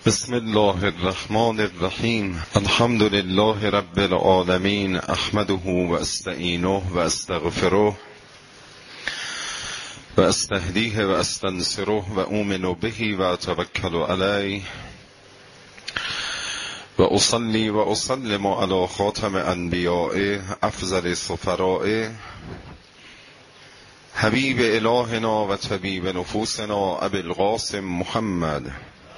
بسم الله الرحمن الرحیم. الحمد لله رب العالمین. احمده و استعینه و استغفره و استهدیه و استنصره و اؤمن به و اتوکل علیه و اصلی و اسلم علی خاتم انبیاء افضل سفراء حبیب الهنا و طبیب نفوسنا ابی القاسم محمد.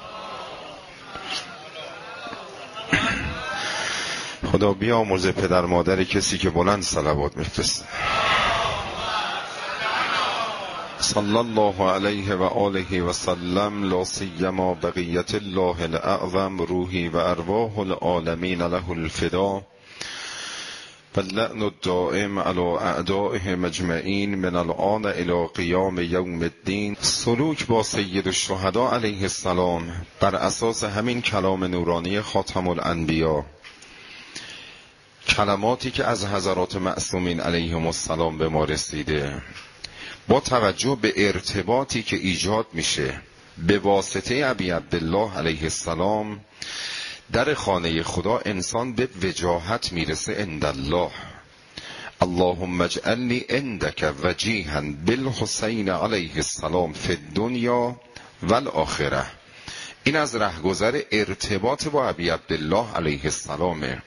خدا بیامرزه پدر مادر کسی که بلند صلوات میفرسته. صلی الله علیه و آله و سلم. لا سیما بقیت الله الاعظم روحی و ارواح العالمین له الفدا و اللعن الدائم علی اعدائه مجمعین من الآن الی قیام یوم الدین. سلوک با سید الشهدا علیه السلام بر اساس همین کلام نورانی خاتم الانبیا، کلماتی که از حضرات معصومین علیهم السلام به ما رسیده، با توجه به ارتباطی که ایجاد میشه به واسطه ابی عبدالله علیه السلام در خانه خدا، انسان به وجاهت میرسه عند الله. اللهم اجعلنی عندک وجیها بالحسین علیه السلام فی الدنیا و الاخره. این از رهگذر ارتباط با ابی عبدالله علیه السلامه.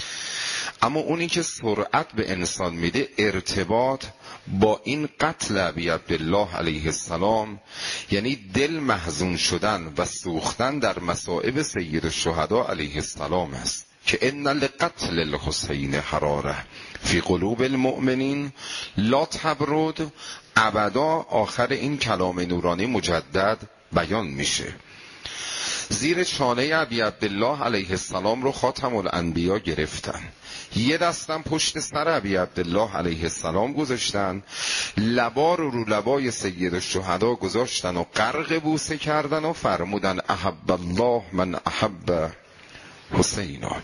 اما اونی که سرعت به انسان میده ارتباط با این قتل ابی عبدالله علیه السلام، یعنی دل محزون شدن و سوختن در مصائب سید الشهدا علیه السلام است که ان لقتل الحسین حراره فی قلوب المؤمنین لا تبرد. ابدا آخر این کلام نورانی مجدد بیان میشه. زیر چانه ابی عبدالله علیه السلام رو خاتم الانبیا گرفتن، یه دستم پشت سر ابی عبدالله علیه السلام گذاشتن، لبا رو لبای سید الشهدا گذاشتن و غرق بوسه کردن و فرمودن احب الله من احب حسینا.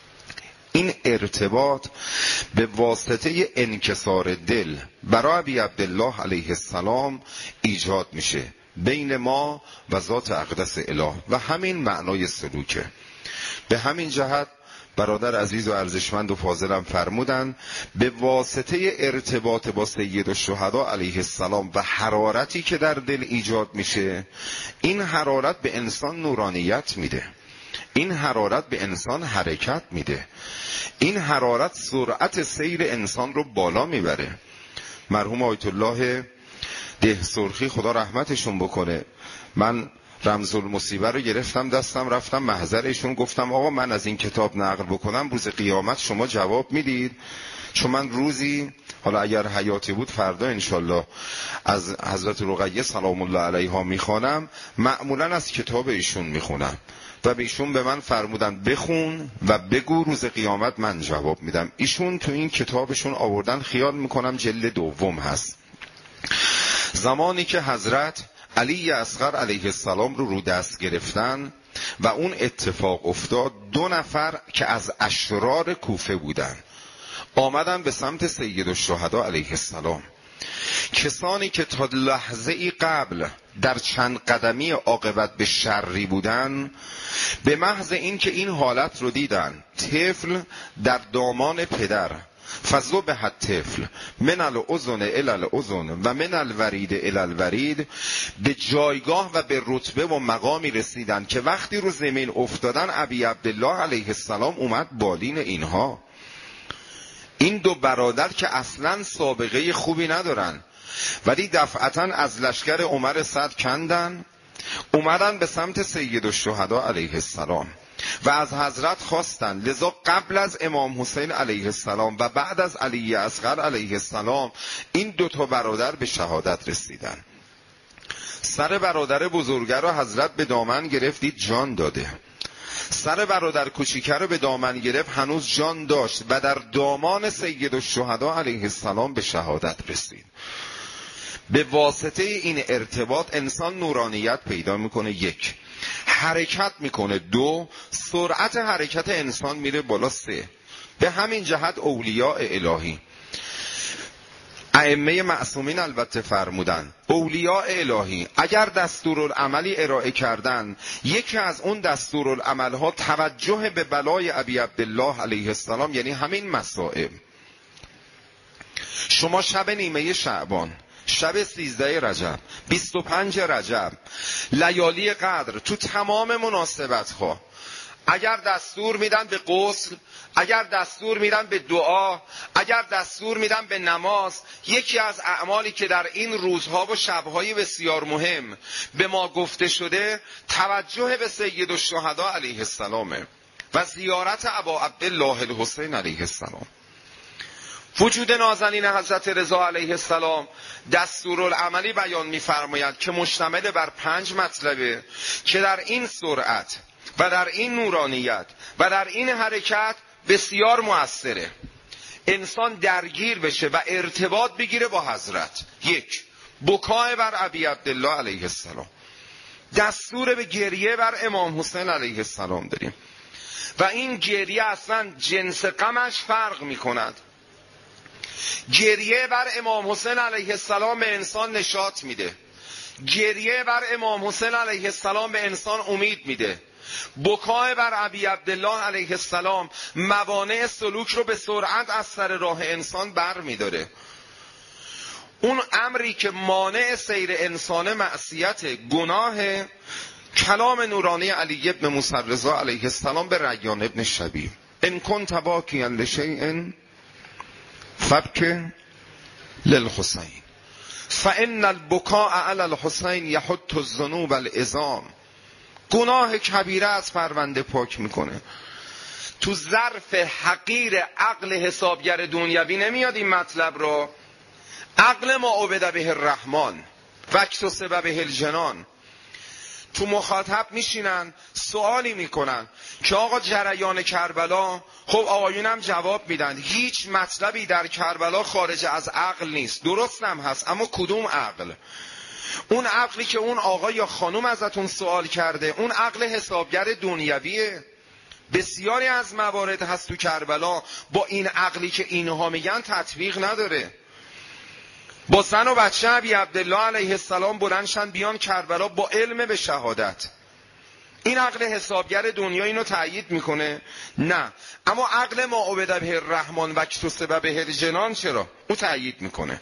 این ارتباط به واسطه انکسار دل برای ابی عبدالله علیه السلام ایجاد میشه بین ما و ذات اقدس اله و همین معنای سلوکه. به همین جهت برادر عزیز و ارزشمند و فاضلم فرمودن به واسطه ارتباط با سید الشهدا علیه السلام و حرارتی که در دل ایجاد میشه، این حرارت به انسان نورانیت میده، این حرارت به انسان حرکت میده، این حرارت سرعت سیر انسان رو بالا میبره. مرحوم آیت الله ده سرخی خدا رحمتشون بکنه، من رمز المصیبه رو گرفتم دستم، رفتم محضر ایشون، گفتم آقا من از این کتاب نقل بکنم روز قیامت شما جواب میدید؟ چون من روزی، حالا اگر حیاتی بود فردا انشالله، از حضرت رقیه سلام الله علیها میخوانم، معمولا از کتاب ایشون میخونم و ایشون به من فرمودن بخون و بگو روز قیامت من جواب میدم. ایشون تو این کتابشون آوردن، خیال میکنم جلد دوم هست، زمانی که حضرت علی اصغر علیه السلام رو دست گرفتن و اون اتفاق افتاد، 2 نفر که از اشرار کوفه بودن آمدن به سمت سید الشهدا علیه السلام. کسانی که تا لحظه ای قبل در چند قدمی عاقبت به شری بودن، به محض این که این حالت رو دیدن، طفل در دامان پدر، فذبح الطفل من الاذن الی الاذن و من الورید الی الورید، به جایگاه و به رتبه و مقامی رسیدن که وقتی رو زمین افتادن ابی عبدالله علیه السلام اومد بالین اینها. این 2 برادر که اصلا سابقه خوبی ندارن، ولی دفعتا از لشکر عمر سعد کندن، اومدن به سمت سید الشهدا علیه السلام و از حضرت خواستن. لذا قبل از امام حسین علیه السلام و بعد از علی اصغر علیه السلام این 2 برادر به شهادت رسیدن. سر برادر بزرگه رو حضرت به دامن گرفتید، جان داده. سر برادر کوچیکه رو به دامن گرفت، هنوز جان داشت و در دامان سید الشهدا علیه السلام به شهادت رسید. به واسطه این ارتباط انسان نورانیت پیدا میکنه، 1 حرکت میکنه، 2 سرعت حرکت انسان میره بالا، 3 به همین جهت اولیاء الهی ائمه معصومین البته فرمودن اولیاء الهی اگر دستورالعملی ارائه کردن، یکی از اون دستورالعملها توجه به بلای ابی عبدالله علیه السلام، یعنی همین مصائب. شما شب نیمه شعبان، شب 13 رجب، 25 رجب، لیالی قدر، تو تمام مناسبت ها اگر دستور میدن به غسل، اگر دستور میدن به دعا، اگر دستور میدن به نماز، یکی از اعمالی که در این روزها و شبهای بسیار مهم به ما گفته شده توجه به سید الشهدا علیه السلام و زیارت ابا عبدالله الحسین علیه السلام. وجود نازنین حضرت رضا علیه السلام دستورالعملی بیان می‌فرماید که مشتمل بر 5 مطلبه که در این سرعت و در این نورانیت و در این حرکت بسیار مؤثره. انسان درگیر بشه و ارتباط بگیره با حضرت. 1. بکای بر ابی عبدالله علیه السلام. دستور به گریه بر امام حسین علیه السلام داریم و این گریه اصلا جنس غمش فرق میکند. گریه بر امام حسین علیه السلام به انسان نشاط میده. گریه بر امام حسین علیه السلام به انسان امید میده. بکای بر ابی عبدالله علیه السلام موانع سلوک رو به سرعت از سر راه انسان بر میداره. اون امری که مانع سیر انسان معصیت گناه، کلام نورانی علی ابن موسی رضا علیه السلام به ریان ابن شبیب: ان کنت باکیا لشیء فبک للحسین فان البکاء علی الحسین یحط الذنوب العظام. گناه کبیره از پرونده پاک میکنه. تو ظرف حقیر عقل حسابگر دنیوی نمیاد این مطلب رو. عقل ما عبد به الرحمن و اکتسب به الجنان. تو مخاطب میشینن سوالی میکنن که آقا جریان کربلا، خب آقایونم جواب میدن هیچ مطلبی در کربلا خارج از عقل نیست. درستم هست، اما کدوم عقل؟ اون عقلی که اون آقا یا خانم ازتون سوال کرده اون عقل حسابگر دنیویه. بسیاری از موارد هست تو کربلا با این عقلی که اینها میگن تطبیق نداره. با زن و بچه ابی عبدالله علیه السلام بلندشن بیان کربلا با علم به شهادت. این عقل حسابگر دنیا اینو تأیید میکنه؟ نه. اما عقل ما عبد به الرحمن و اکتسب به الجنان چرا؟ او تأیید میکنه.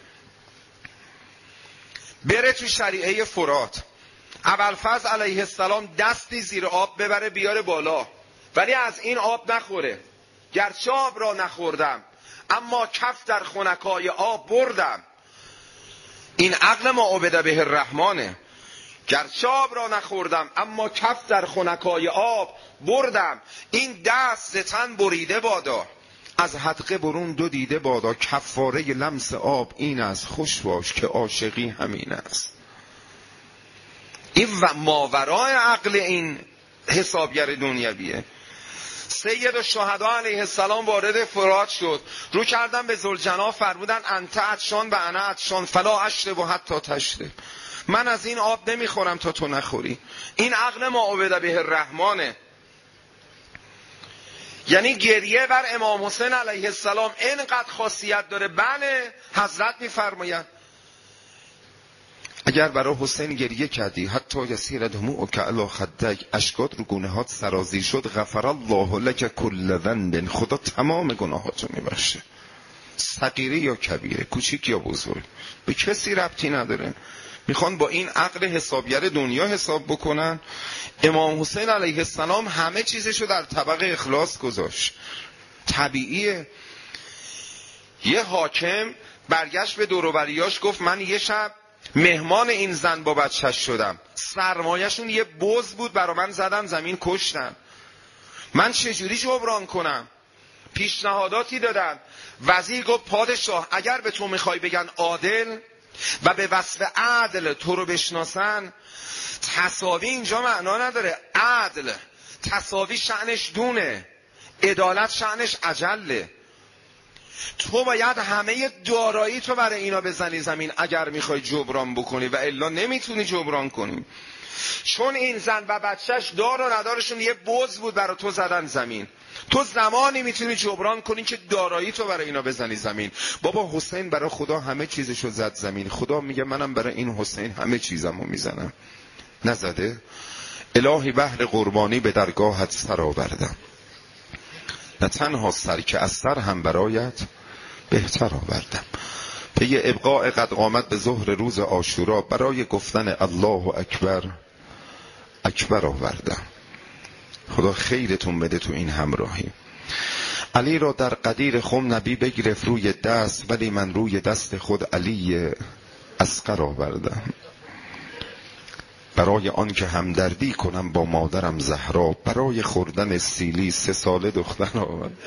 بره تو شریعه فرات، ابوالفضل علیه السلام دستی زیر آب ببره بیاره بالا، ولی از این آب نخوره. گرچه آب را نخوردم اما کف در خنکای آب بردم. این عقل ما عبد به الرحمنه. گرچه آب را نخوردم اما کف در خنکای آب بردم. این دست ز تن بریده بادا، از حدقه برون 2 دیده بادا. کفاره لمس آب این از خوش باش که عاشقی همین است. این و ماورای عقل این حسابگر دنیویه. سید الشهدا علیه السلام وارد فرات شد، رو کردن به ذوالجلال فرمودن انت عطشان و انا عطشان فلا اشرب حتی تشرب. من از این آب نمیخورم تا تو نخوری. این عقل ما عبد به الرحمنه. یعنی گریه بر امام حسین علیه السلام اینقدر خاصیت داره. بله، حضرت میفرمایند اگر برای حسین گریه کردی حتی یسیر دموعک علی خدک، اشکات رو گناهات سرازیر شد، غفر الله لک کل ذنب، خدا تمام گناهاتو میبخشه. صغیره یا کبیره، کوچیک یا بزرگ، به کسی ربطی نداره. میخوان با این عقل حسابگر دنیا حساب بکنن. امام حسین علیه السلام همه چیزشو در طبق اخلاص گذاشت. طبیعیه. یه حاکم برگشت به دور و بریاش گفت من یه شب مهمان این زن با بچهش شدم، سرمایه‌شون یه بز بود برا من زدن زمین کشتن، من چجوری جبران کنم؟ پیشنهاداتی دادن. وزیر گفت پادشاه اگر به تو میخوای بگن عادل و به وصف عدل تو رو بشناسن، تساوی اینجا معنا نداره. عدل تساوی شأنش دونه، عدالت شأنش اجله. تو باید همه دارایی تو برای اینا بزنی زمین اگر میخوای جبران بکنی و الا نمیتونی جبران کنی. چون این زن و بچهش دار و ندارشون یه بز بود برای تو زدن زمین. تو زمانی میتونی جبران کنی که دارایی تو برای اینا بزنی زمین. بابا حسین برای خدا همه چیزشو زد زمین. خدا میگه منم برای این حسین همه چیزمو میزنم. نزده؟ الهی بهر قربانی به درگاهت سر آوردم، نه تنها سر که از سر هم برایت بهتر آوردم. پی ابقاء قد قامت به ظهر روز عاشورا برای گفتن الله اکبر اکبر آوردم. خدا خیرتون بده تو این همراهی. علی را در قدیر خم نبی بگرفت روی دست، ولی من روی دست خود علی اصغر آوردم. برای آن که همدردی کنم با مادرم زهرا، برای خوردن سیلی 3 ساله دختر آوردم.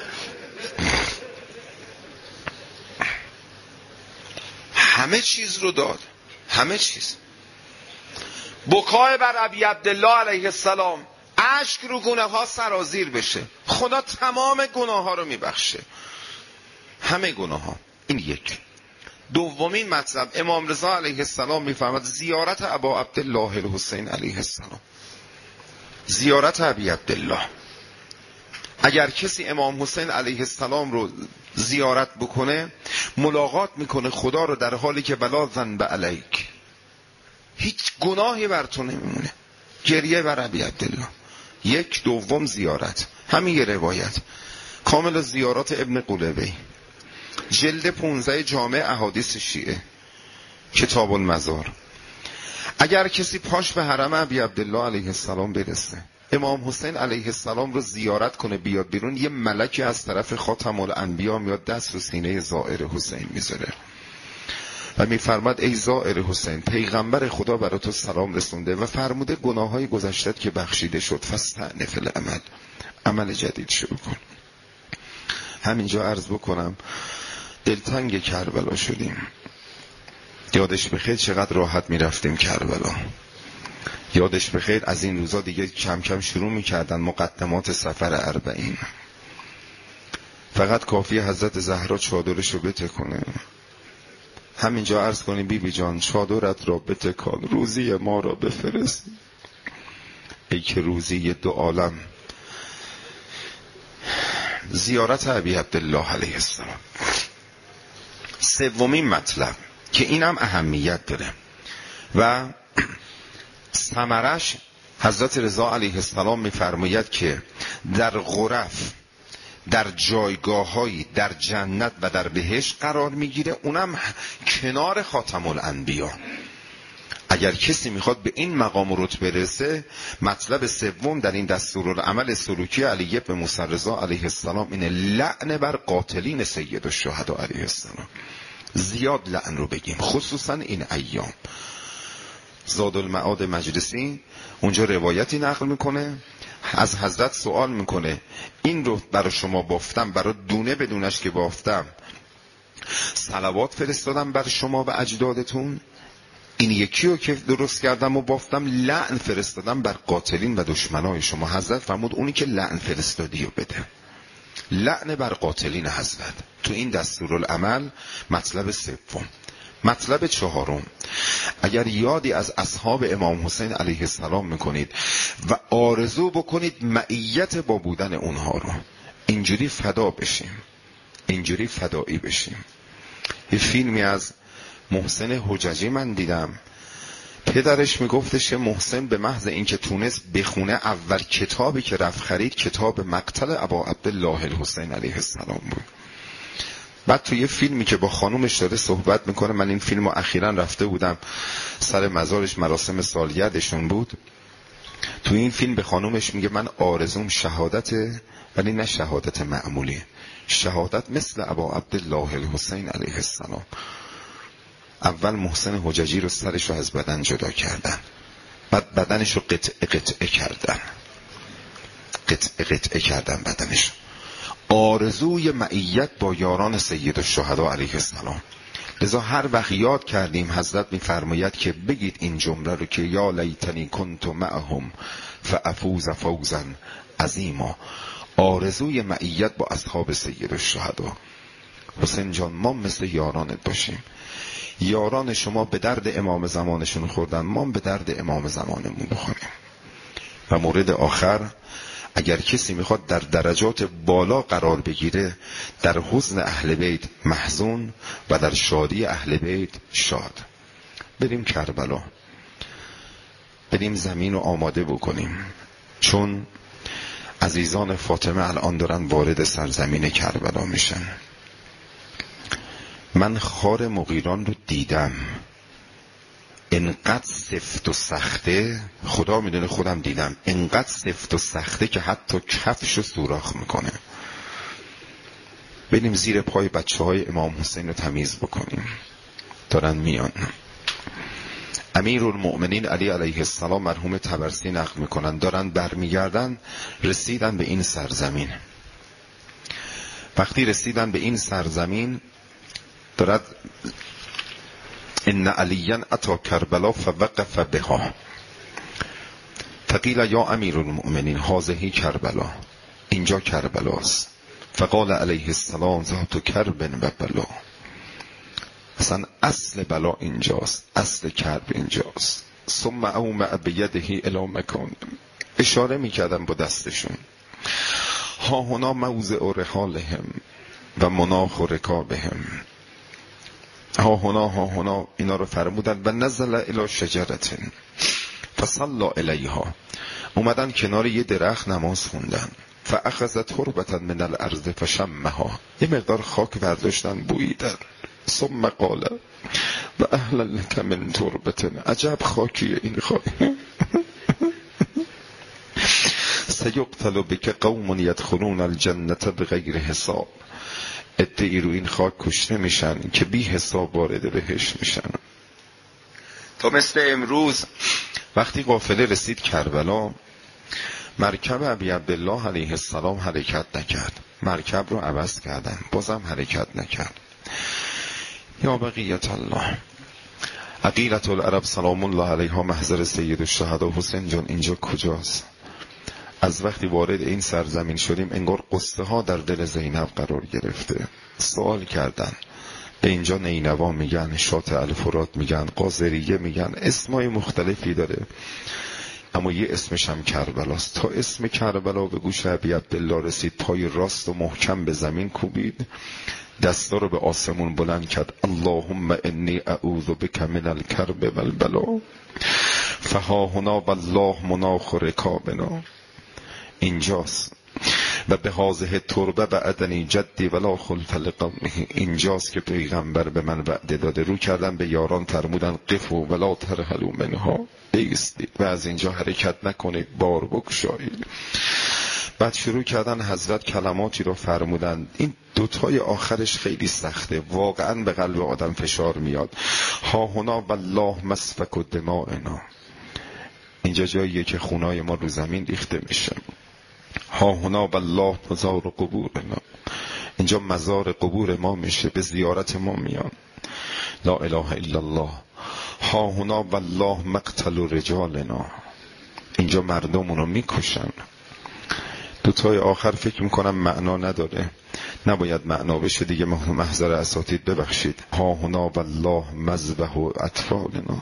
همه چیز رو داد، همه چیز. بکای بر ابی عبدالله علیه السلام، اشک رو گناه ها سرازیر بشه. خدا تمام گناه ها رو میبخشه، همه گناه ها. این یک. دومین مطلب، امام رضا علیه السلام میفرماد زیارت ابا عبدالله الحسین علیه السلام، زیارت ابی عبدالله. اگر کسی امام حسین علیه السلام رو زیارت بکنه، ملاقات میکنه خدا رو در حالی که بلا ذنب علیک، هیچ گناهی بر تو نمیمونه. گریه بر ابی عبدالله. یک. دوم زیارت. همین یه روایت کامل زیارات ابن قلوی، جلد 15 جامع احادیث شیعه، کتاب المزار. اگر کسی پاش به حرم ابی عبدالله علیه السلام برسه، امام حسین علیه السلام رو زیارت کنه، بیاد بیرون، یه ملکی از طرف خاتم الانبیا میاد دست رو سینه زائر حسین میذاره و میفرماد ای زائر حسین، پیغمبر خدا برای تو سلام رسونده و فرموده گناههای گذشتت که بخشیده شد، فاستأنف العمل، عمل جدید شروع کن. همینجا عرض بکنم دلتنگ کربلا شدیم. یادش بخیر چقدر راحت میرفتیم کربلا. یادش بخیر از این روزا دیگه کم کم شروع میکردن مقدمات سفر 40. فقط کافی حضرت زهرا چادرش رو بتکنه. همینجا عرض کنیم بی بی جان چادرت را بتکان، روزی ما را بفرست. ای که روزی 2 عالم. زیارت ابی عبدالله علیه السلام. سومین مطلب که اینم اهمیت داره و ثمرش حضرت رضا علیه السلام میفرماید که در غرف، در جایگاه‌هایی در جنت و در بهشت قرار میگیره، اونم کنار خاتم الانبیا. اگر کسی میخواد به این مقام و رتبه برسه، مطلب سوم در این دستورالعمل سلوکی علی بن موسی رضا علیه السلام اینه لعن بر قاتلین سید الشهدا علیه السلام. زیاد لعن رو بگیم، خصوصا این ایام. زادالمعاد مجلسی اونجا روایتی نقل میکنه، از حضرت سوال میکنه این رو برای شما بافتم، برای دونه بدونش که بافتم صلوات فرستادم بر شما و اجدادتون، این یکی رو که درست کردم و بافتم لعن فرستادم بر قاتلین و دشمنای شما. حضرت فرمود اونی که لعن فرستادی رو بده. لعن بر قاتلین حضرت تو این دستورالعمل مطلب سوم. مطلب چهارم، اگر یادی از اصحاب امام حسین علیه السلام میکنید و آرزو بکنید معیت با بودن اونها رو، اینجوری فدا بشیم، اینجوری فدایی بشیم. یه فیلمی از محسن حججی من دیدم، پدرش میگفتش محسن به محض اینکه تونست بخونه اول کتابی که رفت خرید کتاب مقتل ابا عبدالله الحسین علیه السلام بود. بعد توی یه فیلمی که با خانومش داره صحبت میکنه، من این فیلمو اخیراً رفته بودم سر مزارش، مراسم سالگردشون بود، توی این فیلم به خانومش میگه من آرزوم شهادته، ولی نه شهادت معمولی، شهادت مثل ابا عبدالله الحسین علیه السلام. اول محسن حججی رو سرش رو از بدن جدا کردن، بعد بدنش رو قطعه کردن بدنش. آرزوی معیت با یاران سید الشهدا علیه السلام. لذا هر وقت یاد کردیم حضرت میفرماید که بگید این جمله رو که یا لیتنی کنت معهم فافوز فوزا عظیما. آرزوی معیت با اصحاب سید الشهدا. حسین جان ما مثل یارانت باشیم. یاران شما به درد امام زمانشون خوردن، ما به درد امام زمانمون بخوریم. و مورد آخر، اگر کسی میخواد در درجات بالا قرار بگیره، در حزن اهل بیت محزون و در شادی اهل بیت شاد. بریم کربلا، بریم زمین رو آماده بکنیم، چون عزیزان فاطمه الان دارن وارد سرزمین کربلا میشن. من خار مغیران رو دیدم، انقدر سفت و سخته، خدا میدونه خودم دیدم، انقدر سفت و سخته که حتی کفش رو سوراخ میکنه. بریم زیر پای بچه های امام حسین رو تمیز بکنیم. دارن میان. امیرالمؤمنین علی علیه السلام مرحوم طبرسی نقل میکنن، دارن برمیگردن، رسیدن به این سرزمین. وقتی رسیدن به این سرزمین، دارد ان علیا اتی کربلا فوقف بها فقیل یا امیرالمؤمنین هذه کربلا، اینجا کربلاست. فقال علیه السلام ذات کرب و بلا، اصلا اصل بلا اینجاست، اصل کرب اینجاست. ثم اومع بیده الی مکان، اشاره میکردن با دستشون، ها هنا موضع رحالهم و مناخ رکابهم، ها هنا اینا رو فرمودن. و نزل الی شجرة فصلى الیها، اومدن کنار یه درخت نماز خوندن. فاخذ تربة من الارض فشمها، یه مقدار خاک برداشتن بوییدن. ثم قال و اهل لک من تربة، عجب خاکیه این خاک. سیقتل بک قوم یدخلون الجنة بغیر حساب، عده‌ای رو این خاک کشته میشن که بی حساب وارد بهشت میشن. تا مثل امروز وقتی قافله رسید کربلا، مرکب ابی عبدالله علیه السلام حرکت نکرد، مرکب رو عوض کردن، بازم حرکت نکرد. یا بقیت الله، عقیلة العرب سلام الله علیها محضر سید الشهدا، حسین جان اینجا کجاست؟ از وقتی وارد این سرزمین شدیم انگار قصه ها در دل زینب قرار گرفته. سوال کردن، به اینجا نینوا میگن، شاطئ الفرات میگن، قاذریه میگن، اسمای مختلفی داره، اما یه اسمش هم کربلاست. تا اسم کربلا به گوش ابی عبدالله رسید، پای راست و محکم به زمین کوبید، دستا رو به آسمون بلند کرد. اللهم انی اعوذ بک من الکرب والبلا فها هنا والله مناخ رکابنا، اینجاست. و به هذه تربه بعدنی جدی ولا خلف لقومه، اینجاست که پیغمبر به من وعده داده. رو کردن به یاران، فرمودن قفوا ولا ترحلوا منها، بایستید و از اینجا حرکت نکنید، بار بگشایید. بعد شروع کردن حضرت کلماتی رو فرمودن. این دوتای آخرش خیلی سخته، واقعا به قلب آدم فشار میاد. ها هنا والله مسفک دمائنا، اینجا جاییه که خونای ما رو زمین ریخته میشه. ها هنا والله مزار قبورنا، اینجا مزار قبور ما میشه، به زیارت ما میان. لا اله الا الله. ها هنا والله مقتل رجالنا، اینجا مردمونو میکشن. دوتای آخر فکر میکنم معنا نداره، نباید معنا بشه دیگه، محضر اساتید ببخشید. ها هنا والله مذبح اطفالنا،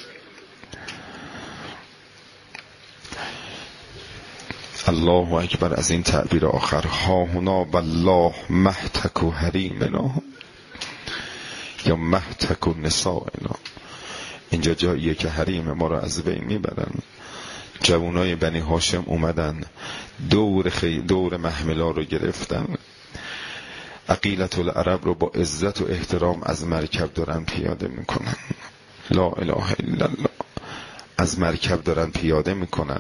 الله اکبر از این تعبیر آخر. ها هنا والله محتک و حریمنا یا محتک و نسائنا، اینجا جاییه که حریم ما رو از بین میبرن. جوانای بنی هاشم اومدن دور محملا رو گرفتن. عقیلة العرب رو با عزت و احترام از مرکب دارن پیاده میکنن. لا اله الا الله، از مرکب دارن پیاده میکنن.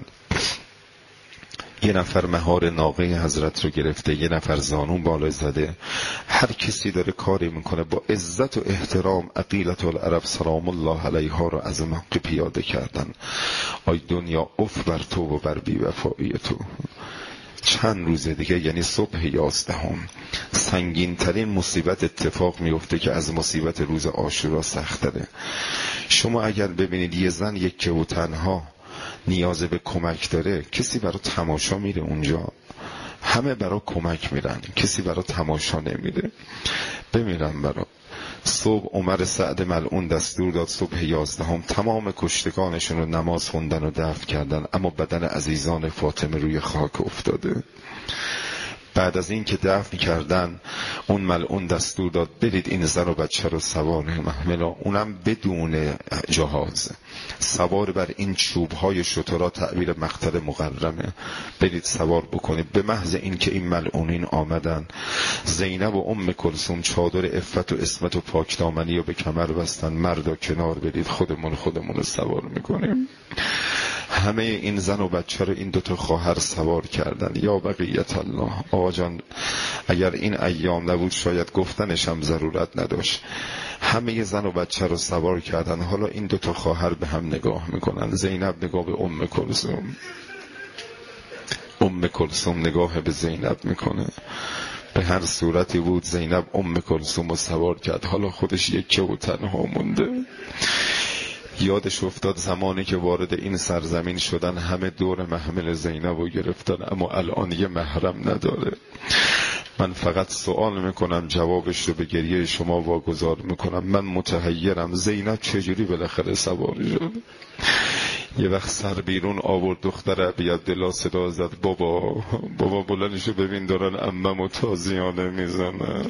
یه نفر مهار ناقه حضرت رو گرفته، یه نفر زانون بالا زده، هر کسی داره کاری میکنه. با عزت و احترام عقیلة العرب سلام الله علیها رو از مکه پیاده کردن. آی دنیا اف بر تو و بر بی وفایی تو. چند روز دیگه یعنی صبح 11 سنگین ترین مصیبت اتفاق میفته که از مصیبت روز عاشورا سخت تره. شما اگر ببینید یه زن یک و تنها نیاز به کمک داره، کسی برای تماشا میره اونجا؟ همه برای کمک میرن، کسی برای تماشا نمیره. بمیرن برای صبح عمر سعد ملعون دستور داد صبح 11 تمام کشتگانشون رو نماز خوندن و دفن کردن، اما بدن عزیزان فاطمه روی خاک افتاده. بعد از این که دفن کردن اون ملعون دستور داد برید این زن و بچه رو سوار محملا، اونم بدون جهاز، سوار بر این چوب‌های شترا، تعبیر مقتل مقرمه، برید سوار بکنید. به محض این که این ملعونین آمدن، زینب و ام کلثوم چادر عفت و عصمت و پاکدامنی رو به کمر بستن، مردا کنار برید خودمون رو سوار میکنیم. همه این زن و بچه رو این دوتا خواهر سوار کردن. یا بقیت الله، آقا جان اگر این ایام نبود شاید گفتنش هم ضرورت نداشت. همه زن و بچه رو سوار کردن. حالا این دوتا خواهر به هم نگاه میکنن، زینب نگاه به ام کلثوم، ام کلثوم نگاه به زینب میکنه. به هر صورتی بود زینب ام کلثوم رو سوار کرد، حالا خودش یکه و تنها مونده. یادش افتاد زمانی که وارد این سرزمین شدن همه دور محمل زینب رو گرفتن، اما الان یه محرم نداره. من فقط سوال میکنم، جوابش رو به گریه شما واگذار میکنم. من متحیرم زینب چجوری بالاخره سوار شد؟ یه وقت سر بیرون آورد، دختر ابی عبدالله صدا زد بابا بلندشو ببین دارن عممو تازیانه میزنن.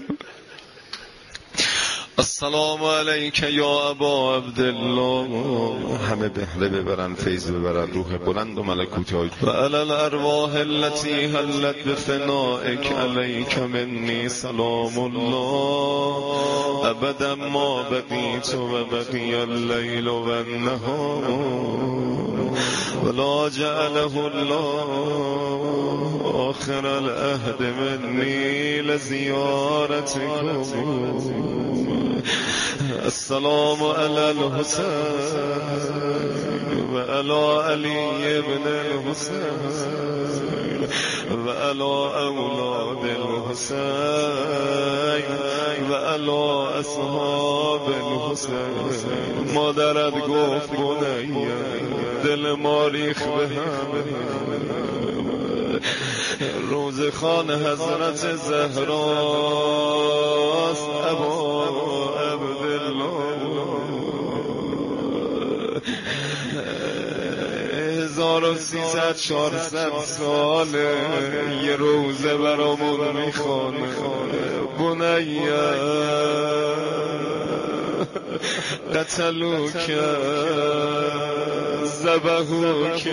السلام علیک یا ابا عبدالله. همه بهره ببرن، فیض ببرن، روح بلند و ملکوت های و علی الارواح التي حلت بفنائک علیک منی سلام الله ابدا ما بقیت و بقی اللیل و النهار ولا جعله الله آخر العهد منی لزیارتکم. السلام علی الحسین و علی علی ابن الحسین و علی اولاد الحسین و علی اصحاب الحسین. مادرت گفت بنیه دل ما ریخ به هم، روزخان حضرت زهراست ابا عبدالله. 1300 400 ساله یه روزه برامون میخوانه. بنیه قتلوک ذبحوک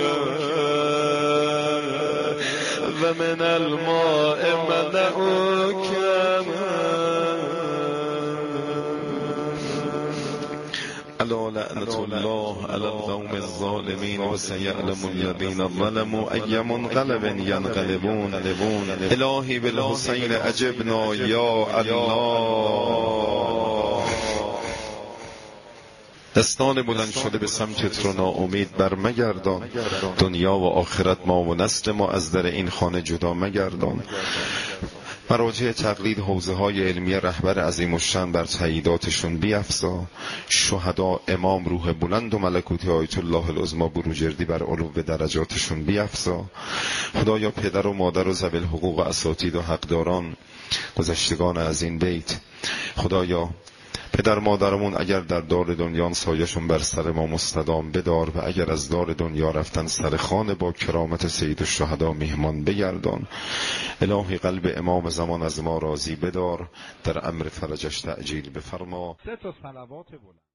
و من الماء منعوک. الا لعنت الله علی القوم الظالمین و سیعلم الذین ظلموا ای منقلب ینقلبون. الهی بالحسین اجبنا یا الله. دستان بلند شده به سمتت رو ناامید بر مگردان، دنیا و آخرت ما و نسل ما از در این خانه جدا مگردان. مراجع تقلید حوزه های علمی رهبر عظیم الشأن بر تاییداتشون بیفزا. شهدا امام روح بلند و ملکوت آیت الله العظمی بروجردی بر علو درجاتشون بیفزا. خدایا پدر و مادر و ذوی الحقوق و اساتید و حقداران گذشتگان از این بیت، خدایا پدر مادرمون اگر در دار دنیا سایه‌شون بر سر ما مستدام بدار و اگر از دار دنیا رفتن سر خانه با کرامت سید الشهدا میهمان بگردان. الهی قلب امام زمان از ما راضی بدار، در امر فرجش تعجیل بفرما. 3 صلوات بلند.